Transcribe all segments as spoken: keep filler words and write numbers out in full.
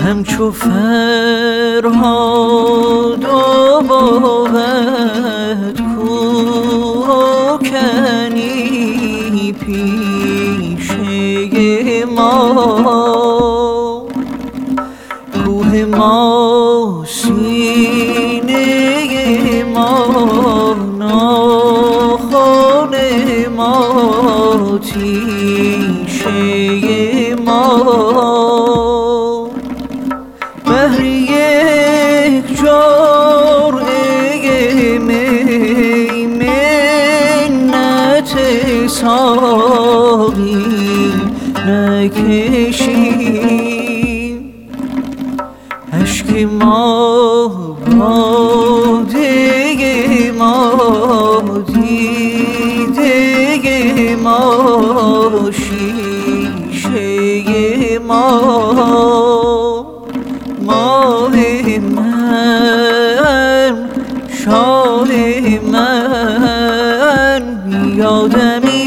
همچو فرهاد و بود کوه کنی پیشه ما، کوه ما سینه ما ناخن ما تیشه ما، بهر یک جرعه می منت ساقی نکشیم، اشک ما باده ما دیده ما شیشه ما، ماه من شاه من بیا دمی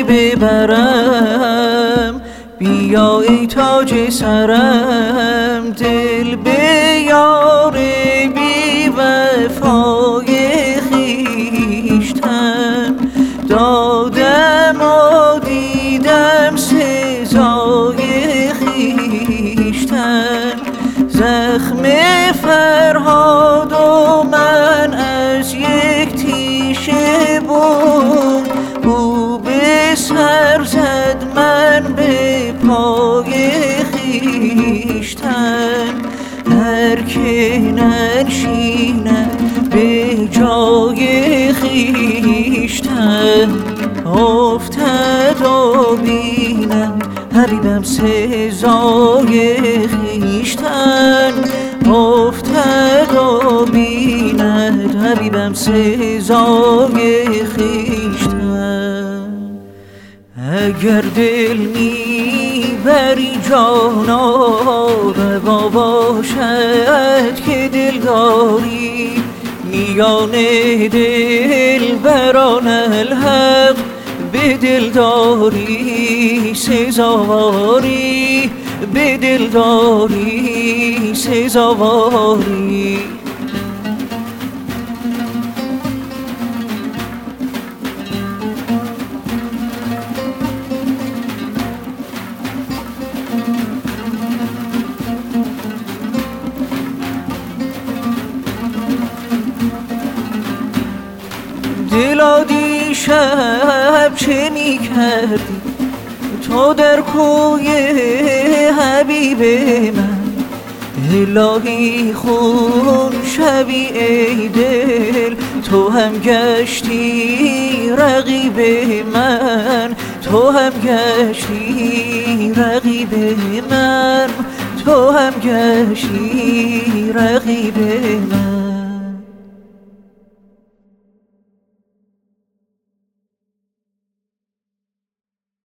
ببرم، بیا ای تاج سرم، دل به یار بی وفای خویشتن دادم و دیدم سزای خویشتن، زخم فرهاد و من از یک تیشه بود، او به سر زد من به پای خویشتن، هر که ننشیند به جای خویشتن افتد و بیند حبیبم سزای خویشتن، افتد و بیند حبیبم سزای خویشتن. اگر دل میبری جانا روا باشد که دلداری، میان دلبران الحق به دلداری سزاواری، به دلداری سزاواری. دلا دیشب چه می کردی تو در کوی حبیب من، الهی خون شبی ای دل تو هم گشتی رقیب من، تو هم گشتی رقیب من، تو هم گشتی رقیب من.